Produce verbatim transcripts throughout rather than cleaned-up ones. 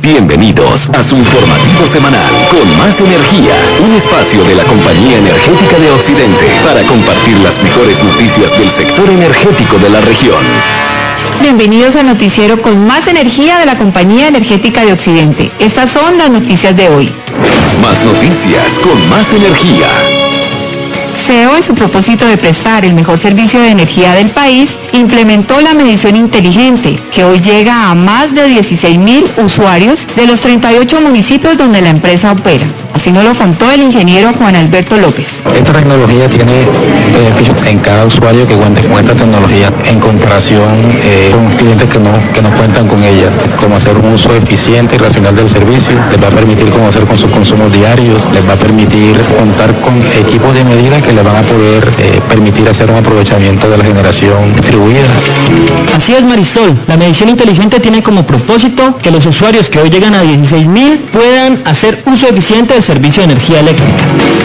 Bienvenidos a su informativo semanal con Más Energía, un espacio de la Compañía Energética de Occidente para compartir las mejores noticias del sector energético de la región. Bienvenidos al noticiero con Más Energía de la Compañía Energética de Occidente. Estas son las noticias de hoy. Más noticias con Más Energía. C E O, en su propósito de prestar el mejor servicio de energía del país, implementó la medición inteligente, que hoy llega a más de dieciséis mil usuarios de los treinta y ocho municipios donde la empresa opera. Así nos lo contó el ingeniero Juan Alberto López. Esta tecnología tiene beneficios en cada usuario que cuente con esta tecnología en comparación eh, con clientes que no, que no cuentan con ella, como hacer un uso eficiente y racional del servicio, les va a permitir cómo hacer con sus consumos diarios, les va a permitir contar con equipos de medida que les van a poder eh, permitir hacer un aprovechamiento de la generación distribuida. Así es, Marisol, la medición inteligente tiene como propósito que los usuarios que hoy llegan a dieciséis mil puedan hacer uso eficiente del servicio de energía eléctrica.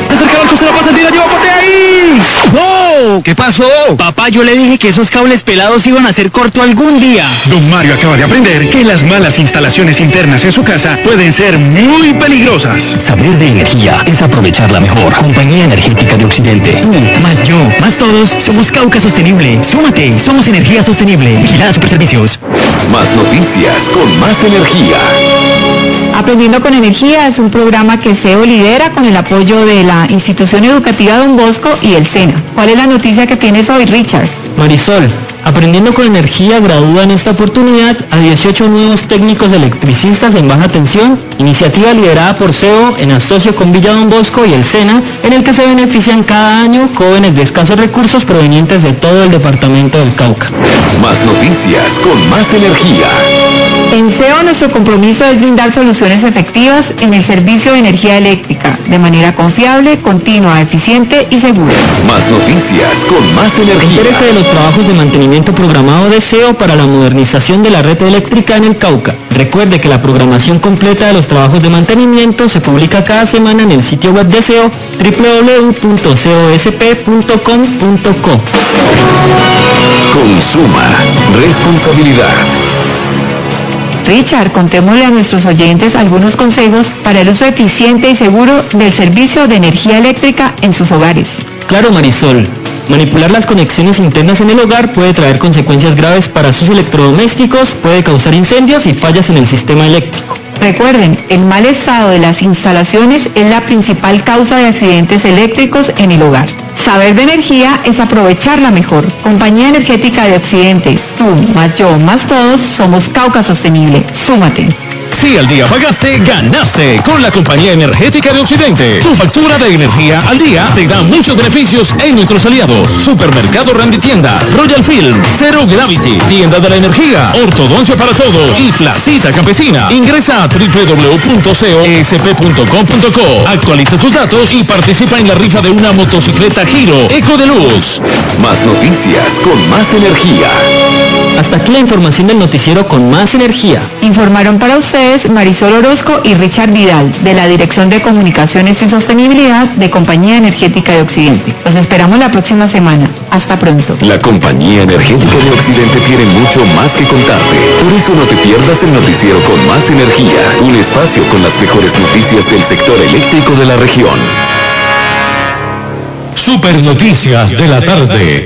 ¡No! ¿Qué pasó? Papá, yo le dije que esos cables pelados iban a ser corto algún día. Don Mario acaba de aprender que las malas instalaciones internas en su casa pueden ser muy peligrosas. Saber de energía es aprovecharla mejor. Compañía Energética de Occidente. Tú, más yo, más todos, somos Cauca Sostenible. Súmate, somos energía sostenible. Vigilada Superservicios. Más noticias con Más Energía. Aprendiendo con Energía es un programa que C E O lidera con el apoyo de la Institución Educativa Don Bosco y el SENA. ¿Cuál es la noticia que tienes hoy, Richard? Marisol, Aprendiendo con Energía gradúa en esta oportunidad a dieciocho nuevos técnicos electricistas en baja tensión, iniciativa liderada por C E O en asocio con Villa Don Bosco y el SENA, en el que se benefician cada año jóvenes de escasos recursos provenientes de todo el departamento del Cauca. Más noticias con Más Energía. En C E O nuestro compromiso es brindar soluciones efectivas en el servicio de energía eléctrica, de manera confiable, continua, eficiente y segura. Más noticias con Más Energía. Entérese de los trabajos de mantenimiento programado de C E O para la modernización de la red eléctrica en el Cauca. Recuerde que la programación completa de los trabajos de mantenimiento se publica cada semana en el sitio web de C E O, doble u doble u doble u punto c o s p punto com punto co. Consuma responsabilidad. Richard, contémosle a nuestros oyentes algunos consejos para el uso eficiente y seguro del servicio de energía eléctrica en sus hogares. Claro, Marisol. Manipular las conexiones internas en el hogar puede traer consecuencias graves para sus electrodomésticos, puede causar incendios y fallas en el sistema eléctrico. Recuerden, el mal estado de las instalaciones es la principal causa de accidentes eléctricos en el hogar. Saber de energía es aprovecharla mejor. Compañía Energética de Occidente. Tú, más yo, más todos, somos Cauca Sostenible. Súmate. Si al día pagaste, ganaste con la Compañía Energética de Occidente. Tu factura de energía al día te da muchos beneficios en nuestros aliados. Supermercado Randy Tienda, Royal Film, Zero Gravity, Tienda de la Energía, Ortodoncia para Todos y Placita Campesina. Ingresa a doble u doble u doble u punto c o s p punto com punto co. Actualiza tus datos y participa en la rifa de una motocicleta Giro Eco de Luz. Más noticias con Más Energía. Hasta aquí la información del noticiero con Más Energía. Informaron para ustedes Marisol Orozco y Richard Vidal, de la Dirección de Comunicaciones y Sostenibilidad de Compañía Energética de Occidente. Los esperamos la próxima semana. Hasta pronto. La Compañía Energética de Occidente tiene mucho más que contarte. Por eso no te pierdas el noticiero con Más Energía, un espacio con las mejores noticias del sector eléctrico de la región. Super Noticias de la tarde.